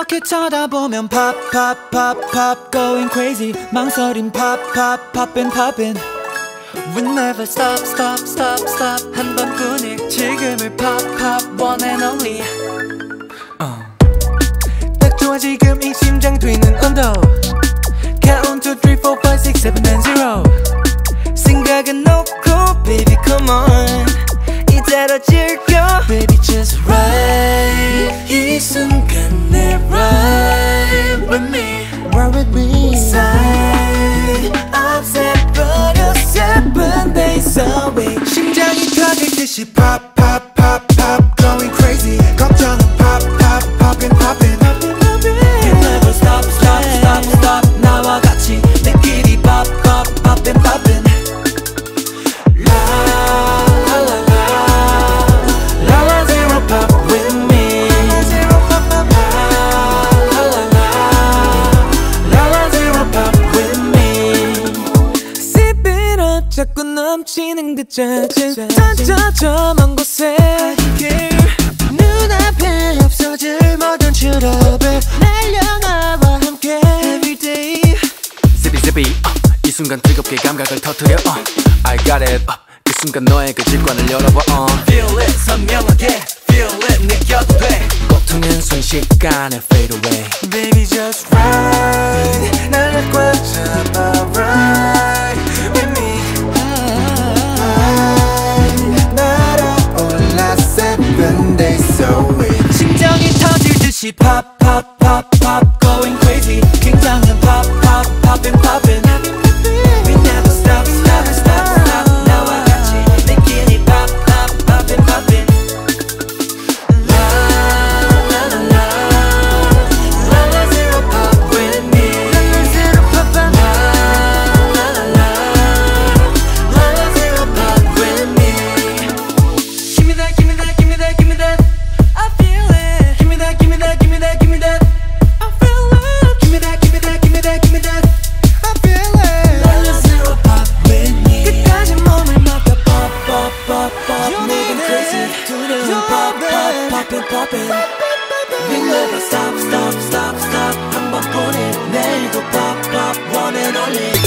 그렇게 쳐다보면 pop pop pop pop going crazy 망설임 pop pop poppin' poppin' We never stop stop stop stop 한 번뿐일 지금을 pop pop one and only 딱 좋아 지금 이 심장 뛰는 온도 Count 2, 3, 4, 5, 6, 7, and 0 생각은 놓고 baby come on 이대로 즐겨 baby just ride 이 순간 내 ride with me ride with me side 없애버려 7 days a week 심장이 터질듯이 pop pop pop pop going crazy 걱정은 pop pop poppin' poppin' You never stop stop stop stop 나와 같이 내 길이 pop pop poppin' poppin' 자꾸 넘치는 그 짜증 저 먼 곳에 눈앞에 없어질 모든 트러블 날려나와 함께 everyday 시비 이 순간 뜨겁게 감각을 터뜨려 I got it 그 순간 너의 그 직관을 열어봐 Feel it 선명하게 Feel it 느껴도 돼 고통은 순식간에 fade away Baby just ride 날 꽉 잡아 ride with me 심장이 터질듯이 pop pop pop pop going crazy 긴장은 pop pop poppin' poppin' We never stop stop stop stop 나와 같이 내 길이 pop pop poppin' poppin' La la la la La la zero pop with me La la zero pop La la la la La la zero pop with me Give me that, give me that, give me that, give me that I feel it. Give me that, give me that, give me that, give me that. I feel it. Give me that, give me that, give me that, give me that. I feel it. Let us zero pop with me. 끝까지 몸을 맡겨 pop pop pop pop. Moving crazy. 두려운 pop pop poppin' poppin'. We never stop stop stop stop. 한 번뿐인 내일도 pop pop one and only.